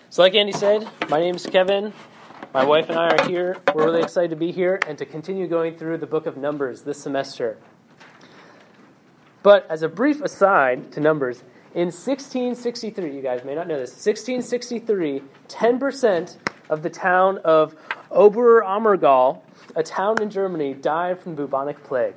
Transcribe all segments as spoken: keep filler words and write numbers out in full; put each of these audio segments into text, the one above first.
So like Andy said, my name is Kevin. My wife and I are here. We're really excited to be here and to continue going through the book of Numbers this semester. But as a brief aside to Numbers, in sixteen sixty-three, you guys may not know this, sixteen sixty-three, ten percent of the town of Oberammergau, a town in Germany, died from the bubonic plague.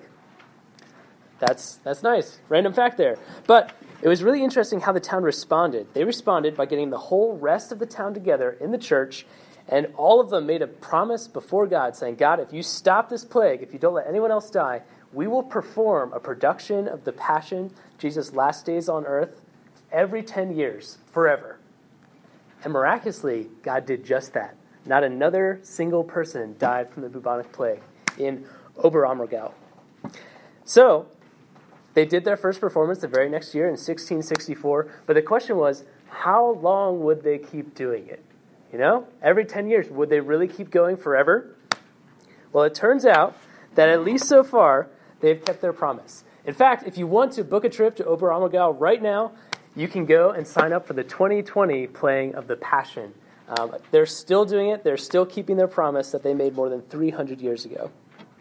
That's that's nice. Random fact there. But it was really interesting how the town responded. They responded by getting the whole rest of the town together in the church, and all of them made a promise before God, saying, God, if you stop this plague, if you don't let anyone else die, we will perform a production of the Passion, Jesus' last days on earth, every ten years, forever. And miraculously, God did just that. Not another single person died from the bubonic plague in Oberammergau. So, they did their first performance the very next year in sixteen sixty-four, but the question was, how long would they keep doing it? You know, every ten years, would they really keep going forever? Well, it turns out that at least so far, they've kept their promise. In fact, if you want to book a trip to Oberammergau right now, you can go and sign up for the twenty twenty playing of the Passion. Um, they're still doing it. They're still keeping their promise that they made more than three hundred years ago.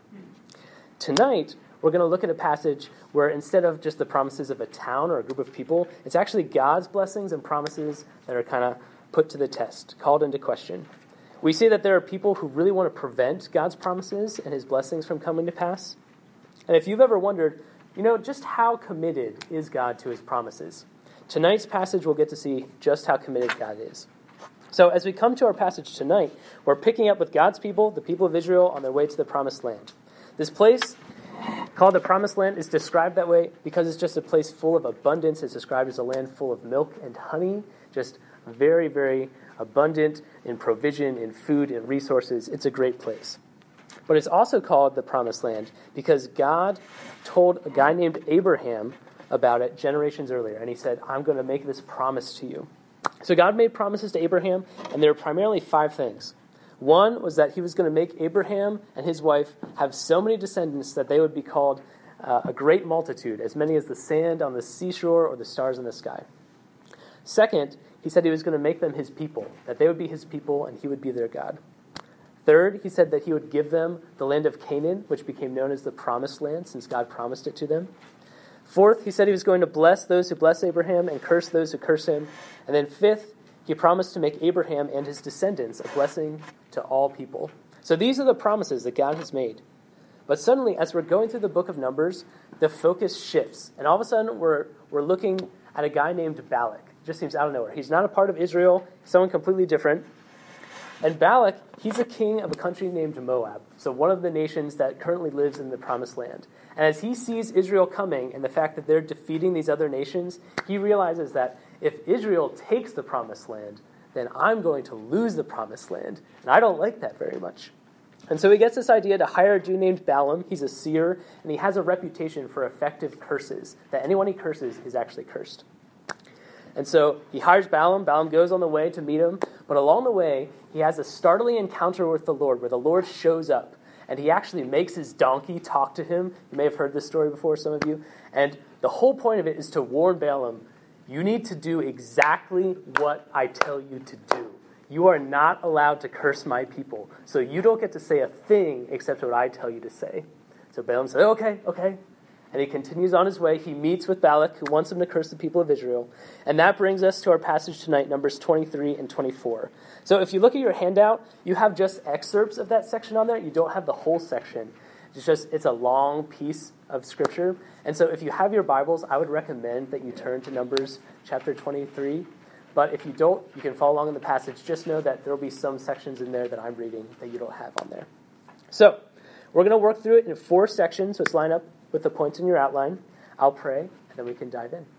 Tonight, we're going to look at a passage where instead of just the promises of a town or a group of people, it's actually God's blessings and promises that are kind of put to the test, called into question. We see that there are people who really want to prevent God's promises and his blessings from coming to pass. And if you've ever wondered, you know, just how committed is God to his promises? Tonight's passage, we'll get to see just how committed God is. So as we come to our passage tonight, we're picking up with God's people, the people of Israel, on their way to the promised land. This place called the Promised Land is described that way because it's just a place full of abundance. It's described as a land full of milk and honey, just very, very abundant in provision, in food, in resources. It's a great place. But it's also called the Promised Land because God told a guy named Abraham about it generations earlier, and he said, I'm going to make this promise to you. So God made promises to Abraham, and there were primarily five things. One was that he was going to make Abraham and his wife have so many descendants that they would be called uh, a great multitude, as many as the sand on the seashore or the stars in the sky. Second, he said he was going to make them his people, that they would be his people and he would be their God. Third, he said that he would give them the land of Canaan, which became known as the Promised Land, since God promised it to them. Fourth, he said he was going to bless those who bless Abraham and curse those who curse him. And then fifth, he promised to make Abraham and his descendants a blessing to all people. So these are the promises that God has made. But suddenly, as we're going through the book of Numbers, the focus shifts. And all of a sudden, we're we're looking at a guy named Balak. It just seems out of nowhere. He's not a part of Israel, someone completely different. And Balak, he's a king of a country named Moab, so one of the nations that currently lives in the Promised Land. And as he sees Israel coming and the fact that they're defeating these other nations, he realizes that if Israel takes the Promised Land, then I'm going to lose the Promised Land. And I don't like that very much. And so he gets this idea to hire a Jew named Balaam. He's a seer, and he has a reputation for effective curses, that anyone he curses is actually cursed. And so he hires Balaam. Balaam goes on the way to meet him. But along the way, he has a startling encounter with the Lord, where the Lord shows up. And he actually makes his donkey talk to him. You may have heard this story before, some of you. And the whole point of it is to warn Balaam, you need to do exactly what I tell you to do. You are not allowed to curse my people. So you don't get to say a thing except what I tell you to say. So Balaam says, okay, okay. And he continues on his way. He meets with Balak, who wants him to curse the people of Israel. And that brings us to our passage tonight, Numbers twenty-three and twenty-four. So if you look at your handout, you have just excerpts of that section on there. You don't have the whole section. It's just, it's a long piece of Scripture. And so if you have your Bibles, I would recommend that you turn to Numbers chapter twenty-three. But if you don't, you can follow along in the passage. Just know that there will be some sections in there that I'm reading that you don't have on there. So we're going to work through it in four sections. So let's line up with the points in your outline. I'll pray, and then we can dive in.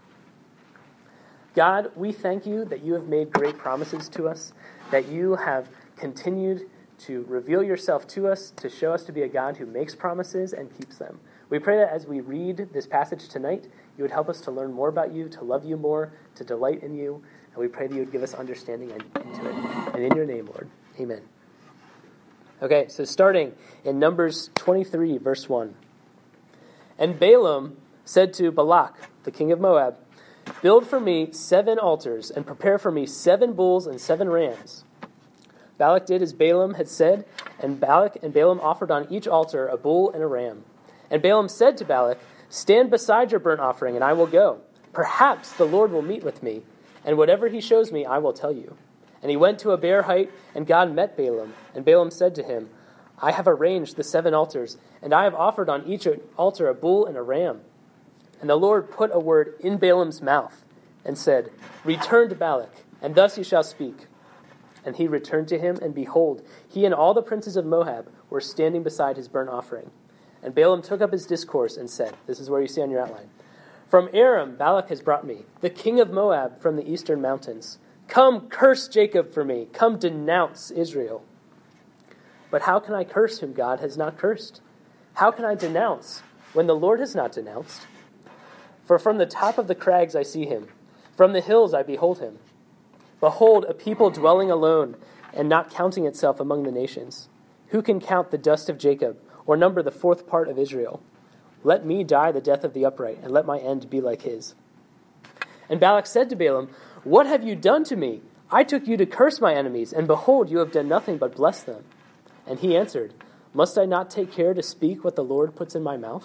God, we thank you that you have made great promises to us, that you have continued to reveal yourself to us, to show us to be a God who makes promises and keeps them. We pray that as we read this passage tonight, you would help us to learn more about you, to love you more, to delight in you, and we pray that you would give us understanding into it. And in your name, Lord, amen. Okay, so starting in Numbers twenty-three, verse one. And Balaam said to Balak, the king of Moab, Build for me seven altars, and prepare for me seven bulls and seven rams. Balak did as Balaam had said, and Balak and Balaam offered on each altar a bull and a ram. And Balaam said to Balak, stand beside your burnt offering, and I will go. Perhaps the Lord will meet with me, and whatever he shows me, I will tell you. And he went to a bare height, and God met Balaam. And Balaam said to him, I have arranged the seven altars, and I have offered on each altar a bull and a ram. And the Lord put a word in Balaam's mouth, and said, return to Balak, and thus you shall speak. And he returned to him, and behold, he and all the princes of Moab were standing beside his burnt offering. And Balaam took up his discourse and said, this is where you see on your outline, from Aram Balak has brought me, the king of Moab from the eastern mountains. Come, curse Jacob for me. Come, denounce Israel. But how can I curse whom God has not cursed? How can I denounce when the Lord has not denounced? For from the top of the crags I see him. From the hills I behold him. Behold, a people dwelling alone and not counting itself among the nations. Who can count the dust of Jacob or number the fourth part of Israel? Let me die the death of the upright, and let my end be like his. And Balak said to Balaam, what have you done to me? I took you to curse my enemies, and behold, you have done nothing but bless them. And he answered, must I not take care to speak what the Lord puts in my mouth?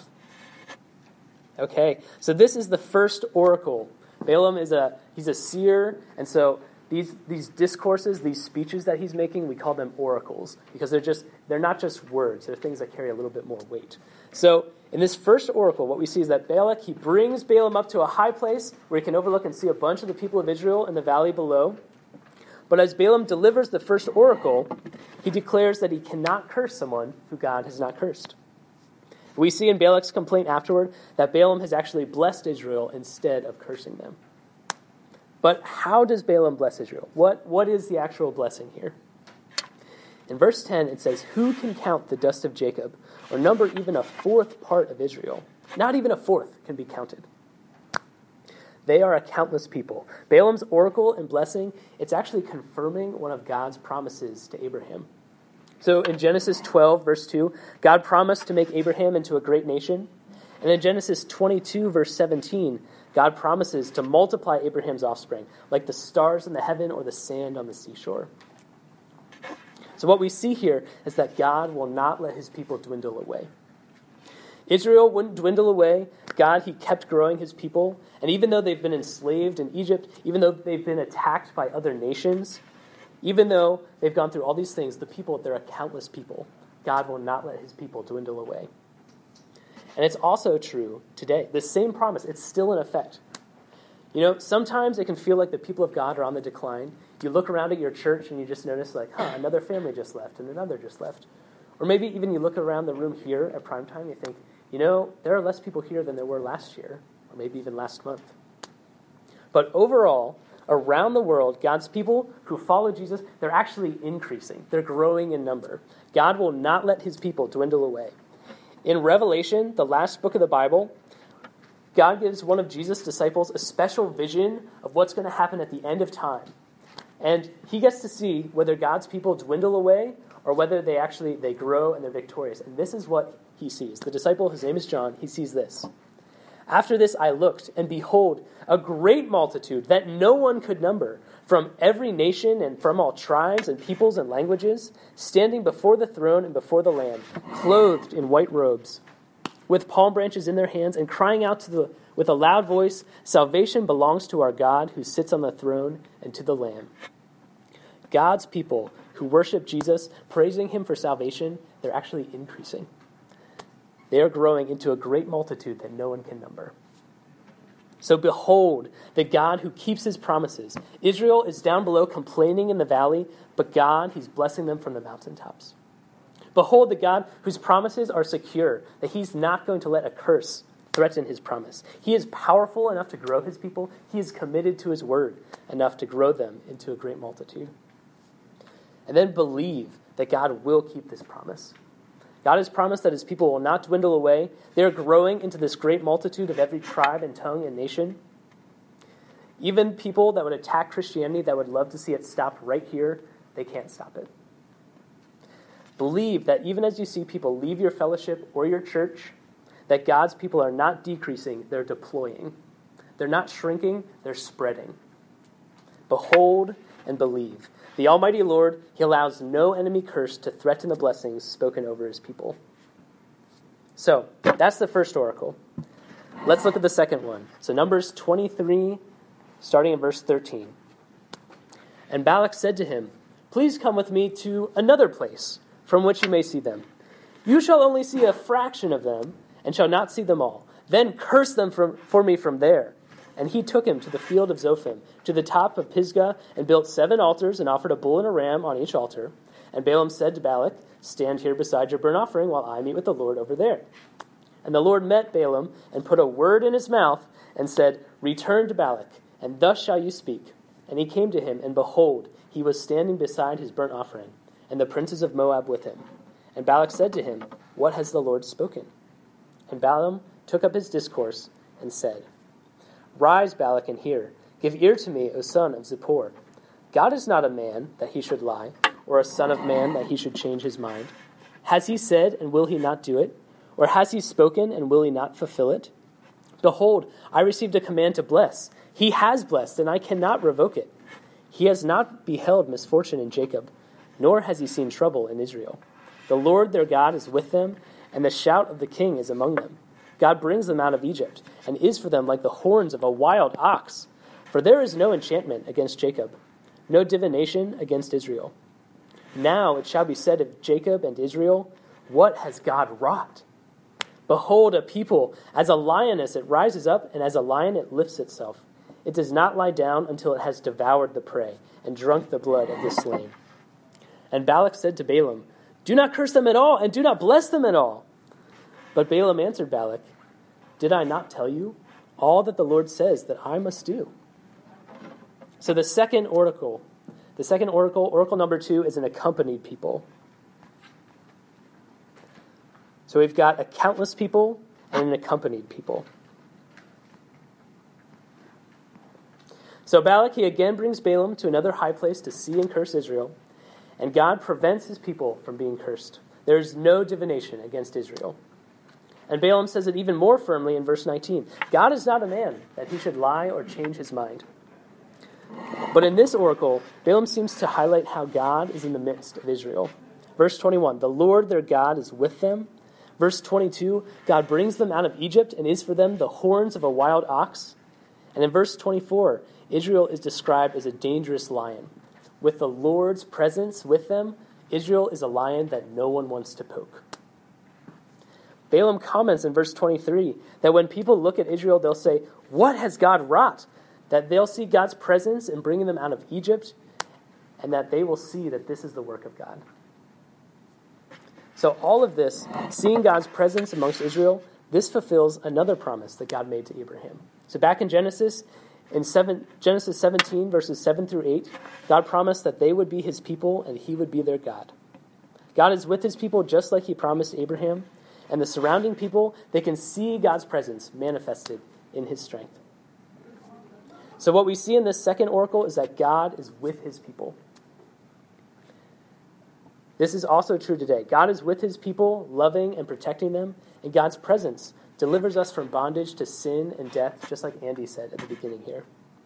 Okay, so this is the first oracle. Balaam is a he's a seer, and so these these discourses, these speeches that he's making, we call them oracles because they're just they're not just words; they're things that carry a little bit more weight. So in this first oracle, what we see is that Balak he brings Balaam up to a high place where he can overlook and see a bunch of the people of Israel in the valley below. But as Balaam delivers the first oracle, he declares that he cannot curse someone who God has not cursed. We see in Balak's complaint afterward that Balaam has actually blessed Israel instead of cursing them. But how does Balaam bless Israel? What, what is the actual blessing here? In verse ten, it says, who can count the dust of Jacob or number even a fourth part of Israel? Not even a fourth can be counted. They are a countless people. Balaam's oracle and blessing, it's actually confirming one of God's promises to Abraham. So in Genesis twelve, verse two, God promised to make Abraham into a great nation. And in Genesis twenty-two, verse seventeen, God promises to multiply Abraham's offspring, like the stars in the heaven or the sand on the seashore. So what we see here is that God will not let his people dwindle away. Israel wouldn't dwindle away. God, he kept growing his people. And even though they've been enslaved in Egypt, even though they've been attacked by other nations, even though they've gone through all these things, the people, they're a countless people. God will not let his people dwindle away. And it's also true today. The same promise, it's still in effect. You know, sometimes it can feel like the people of God are on the decline. You look around at your church and you just notice like, huh, another family just left and another just left. Or maybe even you look around the room here at primetime, you think, you know, there are less people here than there were last year, or maybe even last month. But overall, around the world, God's people who follow Jesus, they're actually increasing. They're growing in number. God will not let his people dwindle away. In Revelation, the last book of the Bible, God gives one of Jesus' disciples a special vision of what's going to happen at the end of time. And he gets to see whether God's people dwindle away or whether they actually they grow and they're victorious. And this is what he sees. The disciple, his name is John, he sees this. After this I looked, and behold, a great multitude that no one could number, from every nation and from all tribes and peoples and languages, standing before the throne and before the Lamb, clothed in white robes, with palm branches in their hands, and crying out to the, with a loud voice, salvation belongs to our God who sits on the throne and to the Lamb. God's people who worship Jesus, praising him for salvation, they're actually increasing. They are growing into a great multitude that no one can number. So behold, the God who keeps his promises. Israel is down below complaining in the valley, but God, he's blessing them from the mountaintops. Behold the God whose promises are secure, that he's not going to let a curse threaten his promise. He is powerful enough to grow his people. He is committed to his word enough to grow them into a great multitude. And then believe that God will keep this promise. God has promised that his people will not dwindle away. They are growing into this great multitude of every tribe and tongue and nation. Even people that would attack Christianity, that would love to see it stop right here, they can't stop it. Believe that even as you see people leave your fellowship or your church, that God's people are not decreasing, they're deploying. They're not shrinking, they're spreading. Behold and believe. The Almighty Lord, he allows no enemy curse to threaten the blessings spoken over his people. So, that's the first oracle. Let's look at the second one. So Numbers twenty-three, starting in verse thirteen. And Balak said to him, please come with me to another place from which you may see them. You shall only see a fraction of them, and shall not see them all. Then curse them from, for me from there. And he took him to the field of Zophim, to the top of Pisgah, and built seven altars, and offered a bull and a ram on each altar. And Balaam said to Balak, stand here beside your burnt offering, while I meet with the Lord over there. And the Lord met Balaam, and put a word in his mouth, and said, return to Balak, and thus shall you speak. And he came to him, and behold, he was standing beside his burnt offering, and the princes of Moab with him. And Balak said to him, what has the Lord spoken? And Balaam took up his discourse, and said, rise, Balak, and hear. Give ear to me, O son of Zippor. God is not a man that he should lie, or a son of man that he should change his mind. Has he said, and will he not do it? Or has he spoken, and will he not fulfill it? Behold, I received a command to bless. He has blessed, and I cannot revoke it. He has not beheld misfortune in Jacob, nor has he seen trouble in Israel. The Lord their God is with them, and the shout of the king is among them. God brings them out of Egypt, and is for them like the horns of a wild ox. For there is no enchantment against Jacob, no divination against Israel. Now it shall be said of Jacob and Israel, what has God wrought? Behold, a people, as a lioness it rises up, and as a lion it lifts itself. It does not lie down until it has devoured the prey, and drunk the blood of the slain. And Balak said to Balaam, do not curse them at all, and do not bless them at all. But Balaam answered Balak, did I not tell you all that the Lord says that I must do? So the second oracle, the second oracle, oracle number two, is an accompanied people. So we've got a countless people and an accompanied people. So Balak, he again brings Balaam to another high place to see and curse Israel, and God prevents his people from being cursed. There is no divination against Israel. And Balaam says it even more firmly in verse nineteen. God is not a man that he should lie or change his mind. But in this oracle, Balaam seems to highlight how God is in the midst of Israel. Verse twenty-one, the Lord their God is with them. Verse twenty-two, God brings them out of Egypt and is for them the horns of a wild ox. And in verse twenty-four, Israel is described as a dangerous lion. With the Lord's presence with them, Israel is a lion that no one wants to poke. Balaam comments in verse twenty-three that when people look at Israel, they'll say, what has God wrought? That they'll see God's presence in bringing them out of Egypt, and that they will see that this is the work of God. So all of this, seeing God's presence amongst Israel, this fulfills another promise that God made to Abraham. So back in Genesis, in seven, Genesis seventeen, verses seven through eight, God promised that they would be his people and he would be their God. God is with his people just like he promised Abraham, and the surrounding people, they can see God's presence manifested in his strength. So what we see in this second oracle is that God is with his people. This is also true today. God is with his people, loving and protecting them, and God's presence delivers us from bondage to sin and death, just like Andy said at the beginning here.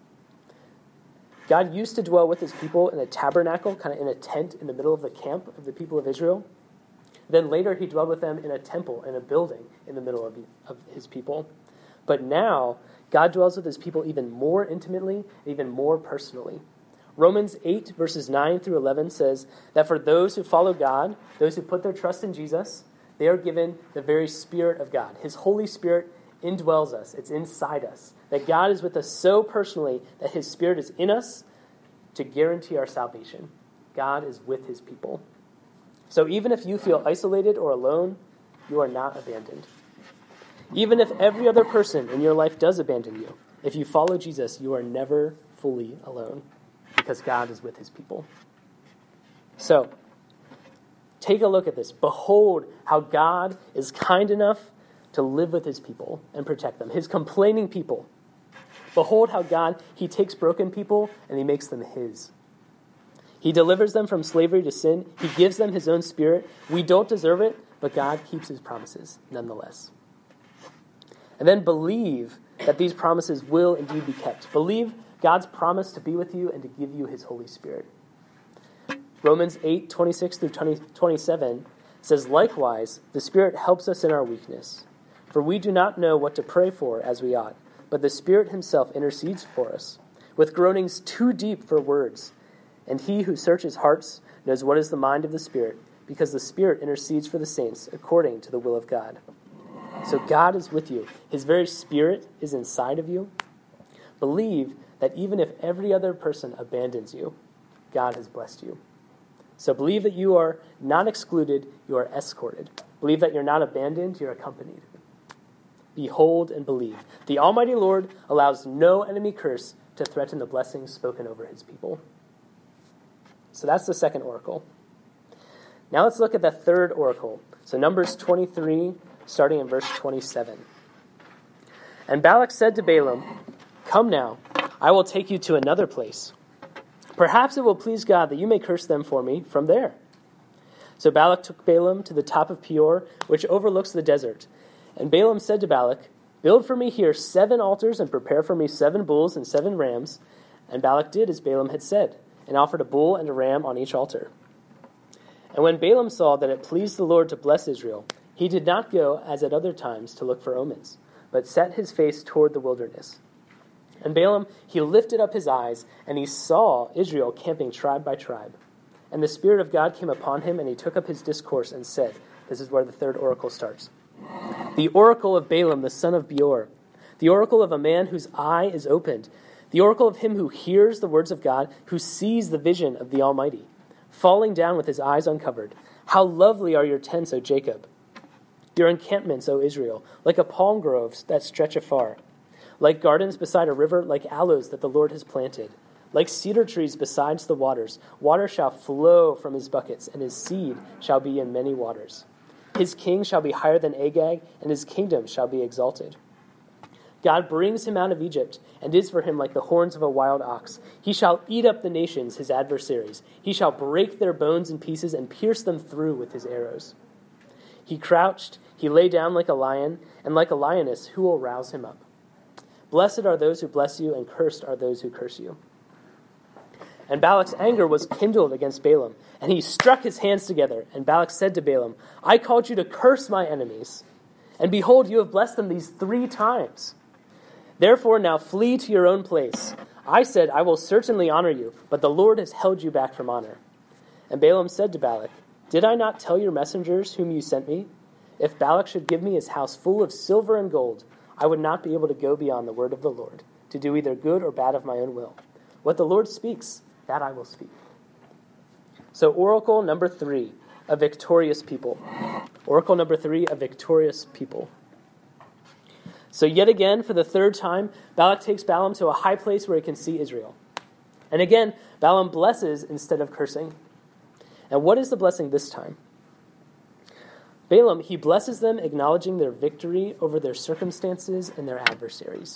God used to dwell with his people in a tabernacle, kind of in a tent in the middle of the camp of the people of Israel. Then later he dwelled with them in a temple, in a building in the middle of, of his people. But now, God dwells with his people even more intimately, even more personally. Romans eight, verses nine through eleven says that for those who follow God, those who put their trust in Jesus, they are given the very Spirit of God. His Holy Spirit indwells us. It's inside us. That God is with us so personally that his Spirit is in us to guarantee our salvation. God is with his people. So even if you feel isolated or alone, you are not abandoned. Even if every other person in your life does abandon you, if you follow Jesus, you are never fully alone because God is with his people. So, take a look at this. Behold how God is kind enough to live with his people and protect them, his complaining people. Behold how God, he takes broken people and he makes them his. He delivers them from slavery to sin. He gives them his own Spirit. We don't deserve it, but God keeps his promises nonetheless. And then believe that these promises will indeed be kept. Believe God's promise to be with you and to give you his Holy Spirit. Romans eight, twenty-six through twenty-seven says, likewise, the Spirit helps us in our weakness. For we do not know what to pray for as we ought, but the Spirit himself intercedes for us, with groanings too deep for words. And he who searches hearts knows what is the mind of the Spirit, because the Spirit intercedes for the saints according to the will of God. So God is with you. His very Spirit is inside of you. Believe that even if every other person abandons you, God has blessed you. So believe that you are not excluded, you are escorted. Believe that you're not abandoned, you're accompanied. Behold and believe. The Almighty Lord allows no enemy curse to threaten the blessings spoken over his people. So that's the second oracle. Now let's look at the third oracle. So Numbers twenty-three, starting in verse twenty-seven. And Balak said to Balaam, come now, I will take you to another place. Perhaps it will please God that you may curse them for me from there. So Balak took Balaam to the top of Peor, which overlooks the desert. And Balaam said to Balak, build for me here seven altars and prepare for me seven bulls and seven rams. And Balak did as Balaam had said, and offered a bull and a ram on each altar. And when Balaam saw that it pleased the Lord to bless Israel, he did not go, as at other times, to look for omens, but set his face toward the wilderness. And Balaam, he lifted up his eyes, and he saw Israel camping tribe by tribe. And the Spirit of God came upon him, and he took up his discourse and said, this is where the third oracle starts. The oracle of Balaam, the son of Beor, the oracle of a man whose eye is opened, the oracle of him who hears the words of God, who sees the vision of the Almighty, falling down with his eyes uncovered. How lovely are your tents, O Jacob! Your encampments, O Israel, like a palm grove that stretch afar. Like gardens beside a river, like aloes that the Lord has planted. Like cedar trees besides the waters, water shall flow from his buckets, and his seed shall be in many waters. His king shall be higher than Agag, and his kingdom shall be exalted. God brings him out of Egypt, and is for him like the horns of a wild ox. He shall eat up the nations, his adversaries. He shall break their bones in pieces and pierce them through with his arrows. He crouched, he lay down like a lion, and like a lioness, who will rouse him up? Blessed are those who bless you, and cursed are those who curse you. And Balak's anger was kindled against Balaam, and he struck his hands together. And Balak said to Balaam, I called you to curse my enemies, and behold, you have blessed them these three times. Therefore now flee to your own place. I said, I will certainly honor you, but the Lord has held you back from honor. And Balaam said to Balak, did I not tell your messengers whom you sent me? If Balak should give me his house full of silver and gold, I would not be able to go beyond the word of the Lord, to do either good or bad of my own will. What the Lord speaks, that I will speak. So oracle number three, a victorious people. Oracle number three, a victorious people. So yet again, for the third time, Balak takes Balaam to a high place where he can see Israel. And again, Balaam blesses instead of cursing. And what is the blessing this time? Balaam, he blesses them, acknowledging their victory over their circumstances and their adversaries.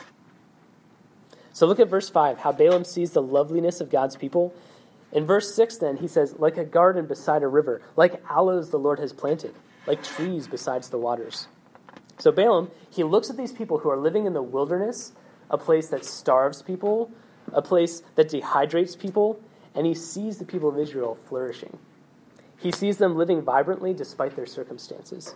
So look at verse five, how Balaam sees the loveliness of God's people. In verse six then, he says, like a garden beside a river, like aloes the Lord has planted, like trees besides the waters. So Balaam, he looks at these people who are living in the wilderness, a place that starves people, a place that dehydrates people, and he sees the people of Israel flourishing. He sees them living vibrantly despite their circumstances.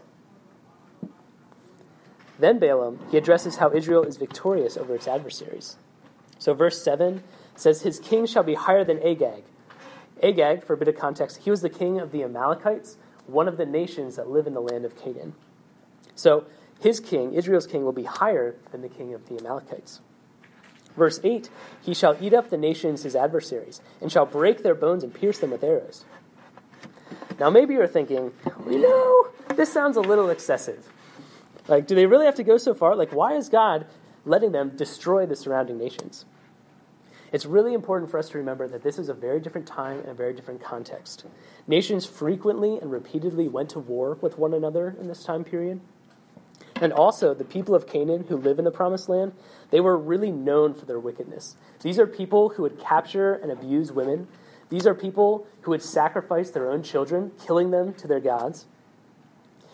Then Balaam, he addresses how Israel is victorious over its adversaries. So verse seven says, his king shall be higher than Agag. Agag, for a bit of context, he was the king of the Amalekites, one of the nations that live in the land of Canaan. So his king, Israel's king, will be higher than the king of the Amalekites. Verse eight, he shall eat up the nations his adversaries, and shall break their bones and pierce them with arrows. Now maybe you're thinking, well, you know, this sounds a little excessive. Like, do they really have to go so far? Like, why is God letting them destroy the surrounding nations? It's really important for us to remember that this is a very different time and a very different context. Nations frequently and repeatedly went to war with one another in this time period. And also, the people of Canaan who live in the Promised Land, they were really known for their wickedness. These are people who would capture and abuse women. These are people who would sacrifice their own children, killing them to their gods.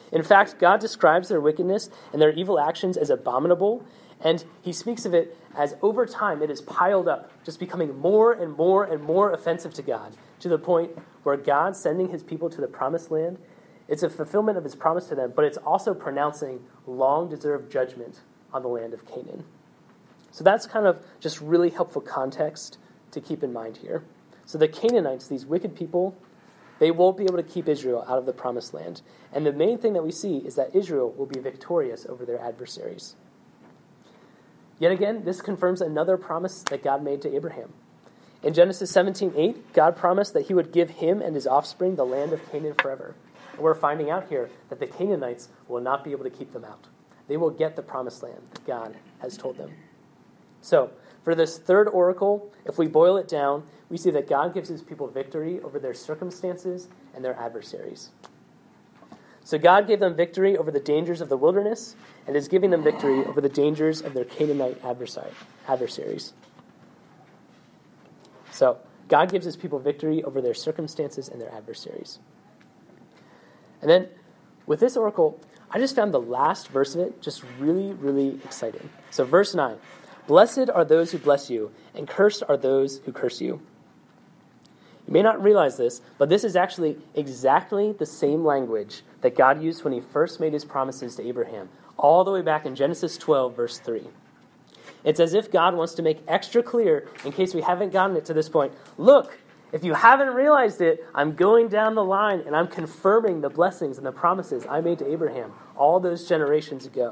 In fact, God describes their wickedness and their evil actions as abominable, and he speaks of it as over time it is piled up, just becoming more and more and more offensive to God, to the point where God sending his people to the promised land, it's a fulfillment of his promise to them, but it's also pronouncing long-deserved judgment on the land of Canaan. So that's kind of just really helpful context to keep in mind here. So the Canaanites, these wicked people, they won't be able to keep Israel out of the promised land. And the main thing that we see is that Israel will be victorious over their adversaries. Yet again, this confirms another promise that God made to Abraham. In Genesis seventeen eight, God promised that he would give him and his offspring the land of Canaan forever. And we're finding out here that the Canaanites will not be able to keep them out. They will get the promised land that God has told them. So, for this third oracle, if we boil it down, we see that God gives his people victory over their circumstances and their adversaries. So God gave them victory over the dangers of the wilderness and is giving them victory over the dangers of their Canaanite adversaries. So God gives his people victory over their circumstances and their adversaries. And then with this oracle, I just found the last verse of it just really, really exciting. So verse nine, blessed are those who bless you, and cursed are those who curse you. You may not realize this, but this is actually exactly the same language that God used when he first made his promises to Abraham, all the way back in Genesis twelve, verse three. It's as if God wants to make extra clear, in case we haven't gotten it to this point, look, if you haven't realized it, I'm going down the line and I'm confirming the blessings and the promises I made to Abraham all those generations ago.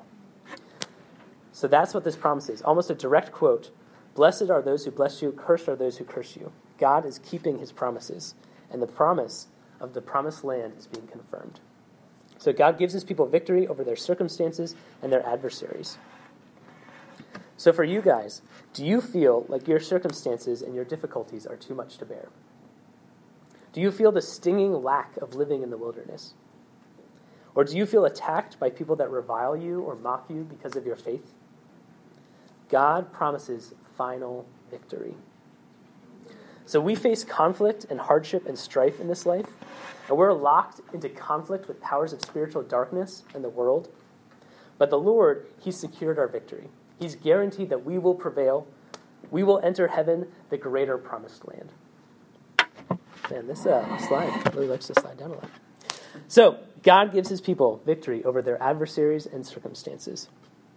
So that's what this promise is, almost a direct quote. Blessed are those who bless you, cursed are those who curse you. God is keeping his promises, and the promise of the promised land is being confirmed. So God gives his people victory over their circumstances and their adversaries. So for you guys, do you feel like your circumstances and your difficulties are too much to bear? Do you feel the stinging lack of living in the wilderness? Or do you feel attacked by people that revile you or mock you because of your faith? God promises final victory. So we face conflict and hardship and strife in this life, and we're locked into conflict with powers of spiritual darkness in the world. But the Lord, he's secured our victory. He's guaranteed that we will prevail. We will enter heaven, the greater promised land. Man, this uh, slide really likes to slide down a lot. So, God gives his people victory over their adversaries and circumstances.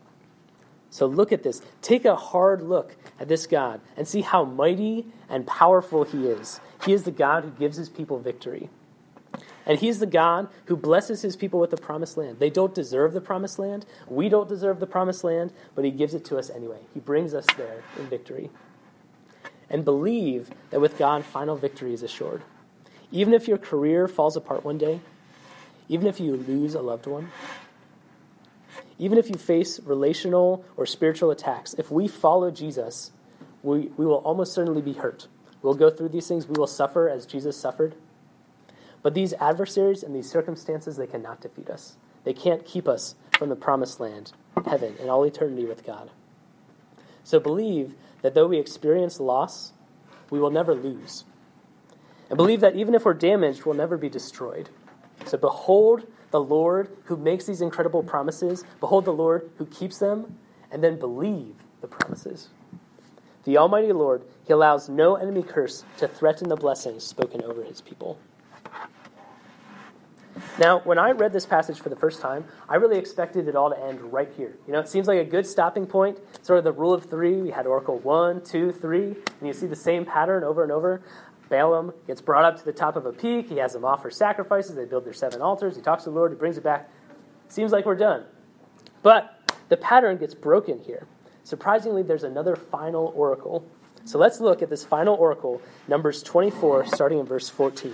So look at this. Take a hard look at this God and see how mighty and powerful he is. He is the God who gives his people victory. And he's the God who blesses his people with the promised land. They don't deserve the promised land. We don't deserve the promised land, but he gives it to us anyway. He brings us there in victory. And believe that with God, final victory is assured. Even if your career falls apart one day, even if you lose a loved one, even if you face relational or spiritual attacks, if we follow Jesus, we, we will almost certainly be hurt. We'll go through these things. We will suffer as Jesus suffered. But these adversaries and these circumstances, they cannot defeat us. They can't keep us from the promised land, heaven, and all eternity with God. So believe that though we experience loss, we will never lose. And believe that even if we're damaged, we'll never be destroyed. So behold the Lord who makes these incredible promises. Behold the Lord who keeps them, and then believe the promises. The Almighty Lord, he allows no enemy curse to threaten the blessings spoken over his people. Now, when I read this passage for the first time, I really expected it all to end right here. You know, it seems like a good stopping point, sort of the rule of three. We had Oracle one, two, three, and you see the same pattern over and over. Balaam gets brought up to the top of a peak. He has them offer sacrifices. They build their seven altars. He talks to the Lord. He brings it back. Seems like we're done. But the pattern gets broken here. Surprisingly, there's another final oracle. So let's look at this final oracle, Numbers twenty-four, starting in verse fourteen.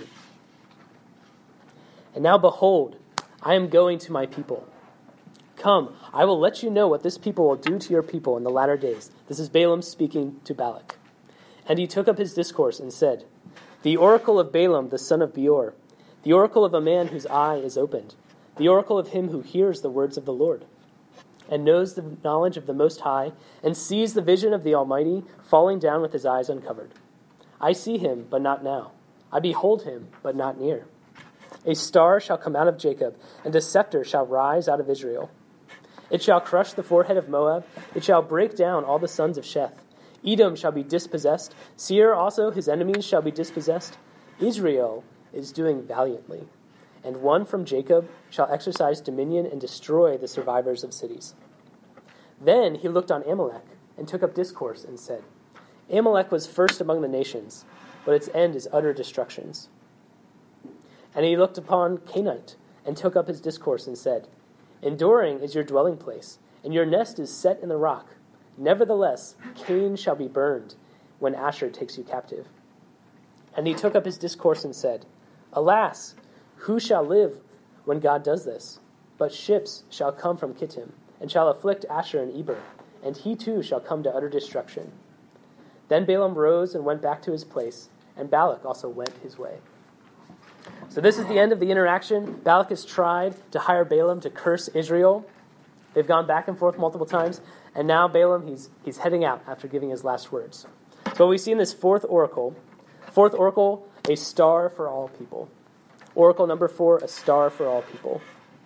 And now behold, I am going to my people. Come, I will let you know what this people will do to your people in the latter days. This is Balaam speaking to Balak. And he took up his discourse and said, the oracle of Balaam, the son of Beor, the oracle of a man whose eye is opened, the oracle of him who hears the words of the Lord, and knows the knowledge of the Most High, and sees the vision of the Almighty falling down with his eyes uncovered. I see him, but not now. I behold him, but not near. A star shall come out of Jacob, and a scepter shall rise out of Israel. It shall crush the forehead of Moab. It shall break down all the sons of Sheth. Edom shall be dispossessed. Seir also, his enemies, shall be dispossessed. Israel is doing valiantly, and one from Jacob shall exercise dominion and destroy the survivors of cities. Then he looked on Amalek and took up discourse and said, Amalek was first among the nations, but its end is utter destructions. And he looked upon Canaanite and took up his discourse and said, Enduring is your dwelling place, and your nest is set in the rock. Nevertheless, Cain shall be burned when Asher takes you captive. And he took up his discourse and said, Alas, who shall live when God does this? But ships shall come from Kittim, and shall afflict Asher and Eber, and he too shall come to utter destruction. Then Balaam rose and went back to his place, and Balak also went his way. So this is the end of the interaction. Balak has tried to hire Balaam to curse Israel. They've gone back and forth multiple times, and now Balaam, he's, he's heading out after giving his last words. So what we see in this fourth oracle, fourth oracle, a star for all people. Oracle number four, a star for all people.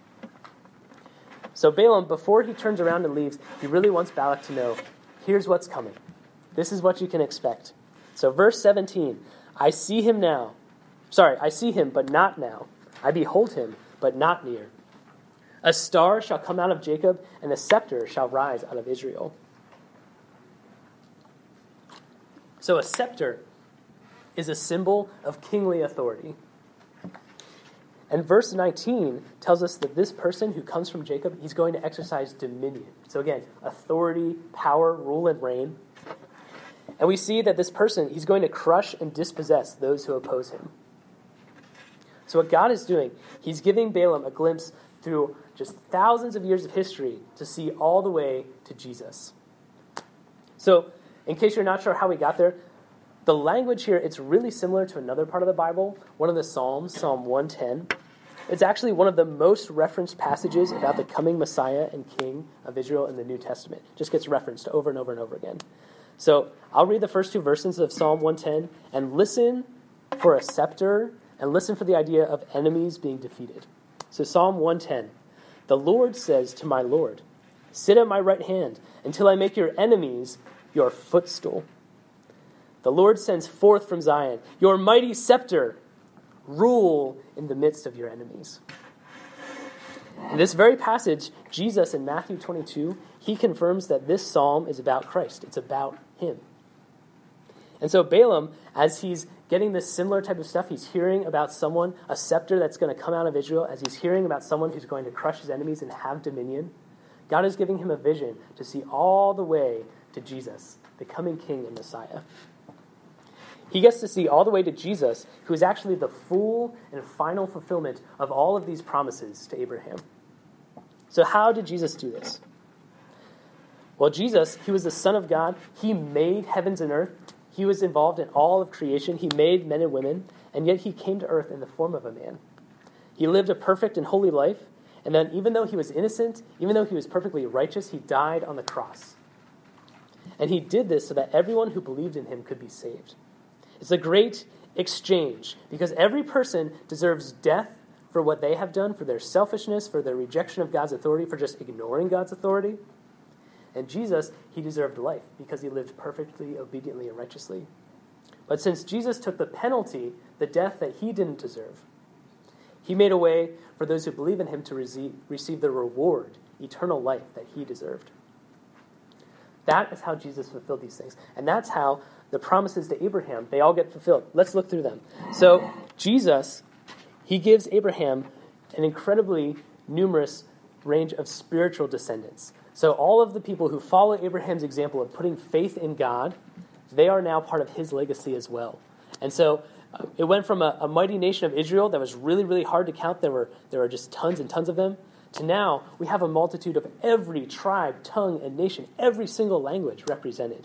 So Balaam, before he turns around and leaves, he really wants Balak to know, here's what's coming. This is what you can expect. So verse seventeen, I see him now. Sorry, I see him, but not now. I behold him, but not near. A star shall come out of Jacob, and a scepter shall rise out of Israel. So a scepter is a symbol of kingly authority. And verse nineteen tells us that this person who comes from Jacob, he's going to exercise dominion. So again, authority, power, rule, and reign. And we see that this person, he's going to crush and dispossess those who oppose him. So what God is doing, he's giving Balaam a glimpse through just thousands of years of history to see all the way to Jesus. So, in case you're not sure how we got there, the language here, it's really similar to another part of the Bible, one of the Psalms, Psalm one ten. It's actually one of the most referenced passages about the coming Messiah and King of Israel in the New Testament. It just gets referenced over and over and over again. So, I'll read the first two verses of Psalm one ten, and listen for a scepter, and listen for the idea of enemies being defeated. So Psalm one ten, the Lord says to my Lord, sit at my right hand until I make your enemies your footstool. The Lord sends forth from Zion your mighty scepter, rule in the midst of your enemies. In this very passage, Jesus in Matthew twenty-two, he confirms that this psalm is about Christ. It's about him. And so Balaam, as he's getting this similar type of stuff, he's hearing about someone, a scepter that's going to come out of Israel, as he's hearing about someone who's going to crush his enemies and have dominion, God is giving him a vision to see all the way to Jesus, the coming King and Messiah. He gets to see all the way to Jesus, who is actually the full and final fulfillment of all of these promises to Abraham. So how did Jesus do this? Well, Jesus, he was the Son of God. He made heavens and earth. He was involved in all of creation. He made men and women, and yet he came to earth in the form of a man. He lived a perfect and holy life, and then even though he was innocent, even though he was perfectly righteous, he died on the cross. And he did this so that everyone who believed in him could be saved. It's a great exchange, because every person deserves death for what they have done, for their selfishness, for their rejection of God's authority, for just ignoring God's authority. And Jesus, he deserved life because he lived perfectly, obediently, and righteously. But since Jesus took the penalty, the death that he didn't deserve, he made a way for those who believe in him to receive, receive the reward, eternal life that he deserved. That is how Jesus fulfilled these things. And that's how the promises to Abraham, they all get fulfilled. Let's look through them. So Jesus, he gives Abraham an incredibly numerous range of spiritual descendants. So all of the people who follow Abraham's example of putting faith in God, they are now part of his legacy as well. And so uh, it went from a, a mighty nation of Israel that was really, really hard to count. There were, there were just tons and tons of them. To now, we have a multitude of every tribe, tongue, and nation, every single language represented.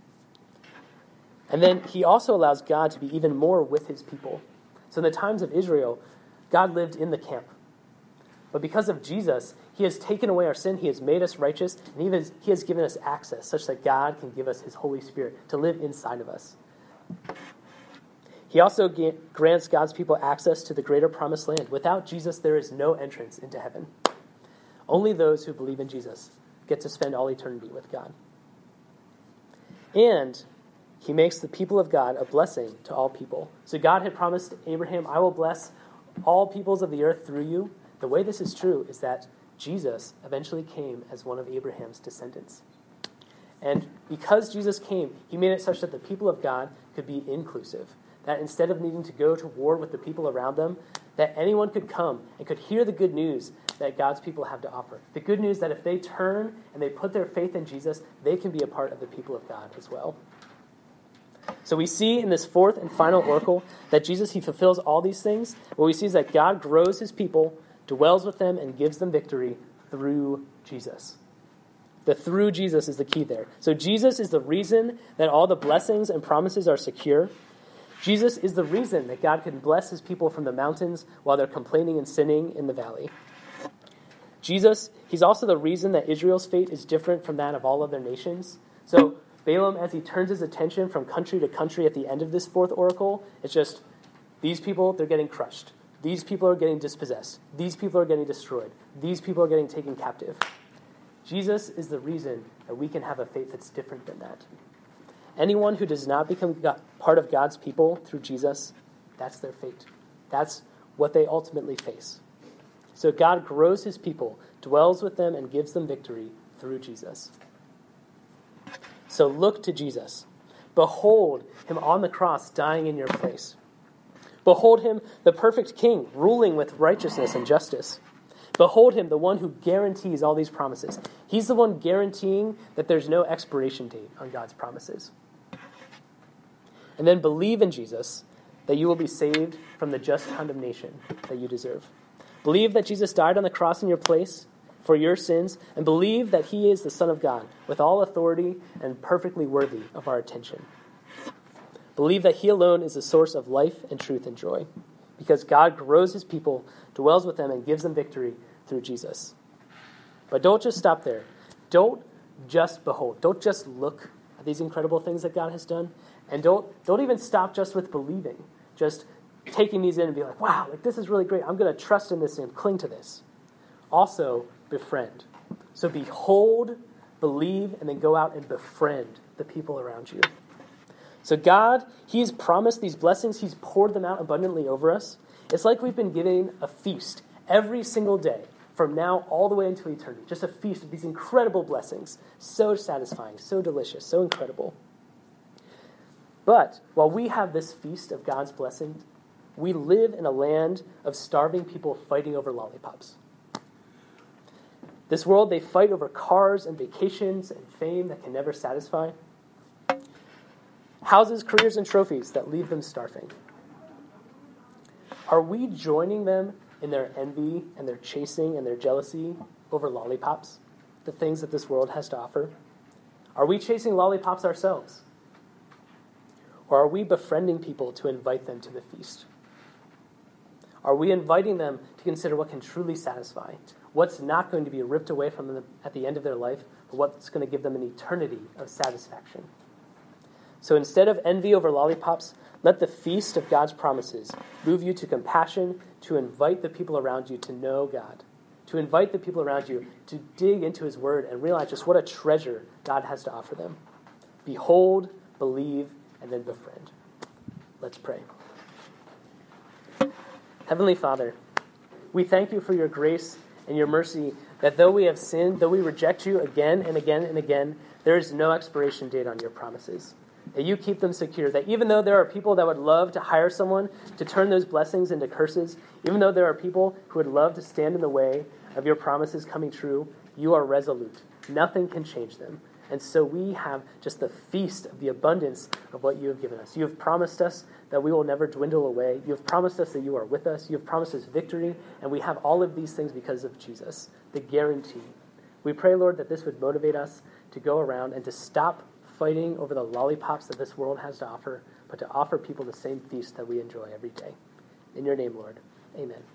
And then he also allows God to be even more with his people. So in the times of Israel, God lived in the camp. But because of Jesus, he has taken away our sin, he has made us righteous, and he has, he has given us access such that God can give us his Holy Spirit to live inside of us. He also ga- grants God's people access to the greater promised land. Without Jesus, there is no entrance into heaven. Only those who believe in Jesus get to spend all eternity with God. And he makes the people of God a blessing to all people. So God had promised Abraham, I will bless all peoples of the earth through you. The way this is true is that Jesus eventually came as one of Abraham's descendants. And because Jesus came, he made it such that the people of God could be inclusive. That instead of needing to go to war with the people around them, that anyone could come and could hear the good news that God's people have to offer. The good news that if they turn and they put their faith in Jesus, they can be a part of the people of God as well. So we see in this fourth and final oracle that Jesus, he fulfills all these things. What we see is that God grows his people, dwells with them, and gives them victory through Jesus. The through Jesus is the key there. So Jesus is the reason that all the blessings and promises are secure. Jesus is the reason that God can bless his people from the mountains while they're complaining and sinning in the valley. Jesus, he's also the reason that Israel's fate is different from that of all other nations. So Balaam, as he turns his attention from country to country at the end of this fourth oracle, it's just, these people, they're getting crushed. These people are getting dispossessed. These people are getting destroyed. These people are getting taken captive. Jesus is the reason that we can have a faith that's different than that. Anyone who does not become God, part of God's people through Jesus, that's their fate. That's what they ultimately face. So God grows his people, dwells with them, and gives them victory through Jesus. So look to Jesus. Behold him on the cross dying in your place. Behold him, the perfect king, ruling with righteousness and justice. Behold him, the one who guarantees all these promises. He's the one guaranteeing that there's no expiration date on God's promises. And then believe in Jesus, that you will be saved from the just condemnation that you deserve. Believe that Jesus died on the cross in your place for your sins, and believe that he is the Son of God, with all authority and perfectly worthy of our attention. Believe that he alone is the source of life and truth and joy, because God grows his people, dwells with them, and gives them victory through Jesus. But don't just stop there. Don't just behold. Don't just look at these incredible things that God has done. And don't, don't even stop just with believing. Just taking these in and be like, wow, like this is really great. I'm going to trust in this and cling to this. Also, befriend. So behold, believe, and then go out and befriend the people around you. So God, he's promised these blessings. He's poured them out abundantly over us. It's like we've been getting a feast every single day from now all the way into eternity. Just a feast of these incredible blessings. So satisfying, so delicious, so incredible. But while we have this feast of God's blessings, we live in a land of starving people fighting over lollipops. This world, they fight over cars and vacations and fame that can never satisfy. Houses, careers, and trophies that leave them starving. Are we joining them in their envy and their chasing and their jealousy over lollipops, the things that this world has to offer? Are we chasing lollipops ourselves? Or are we befriending people to invite them to the feast? Are we inviting them to consider what can truly satisfy? What's not going to be ripped away from them at the end of their life, but what's going to give them an eternity of satisfaction? So instead of envy over lollipops, let the feast of God's promises move you to compassion, to invite the people around you to know God, to invite the people around you to dig into his word and realize just what a treasure God has to offer them. Behold, believe, and then befriend. Let's pray. Heavenly Father, we thank you for your grace and your mercy, that though we have sinned, though we reject you again and again and again, there is no expiration date on your promises. That you keep them secure. That even though there are people that would love to hire someone to turn those blessings into curses, even though there are people who would love to stand in the way of your promises coming true, you are resolute. Nothing can change them. And so we have just the feast of the abundance of what you have given us. You have promised us that we will never dwindle away. You have promised us that you are with us. You have promised us victory. And we have all of these things because of Jesus, the guarantee. We pray, Lord, that this would motivate us to go around and to stop fighting over the lollipops that this world has to offer, but to offer people the same feast that we enjoy every day. In your name, Lord, amen.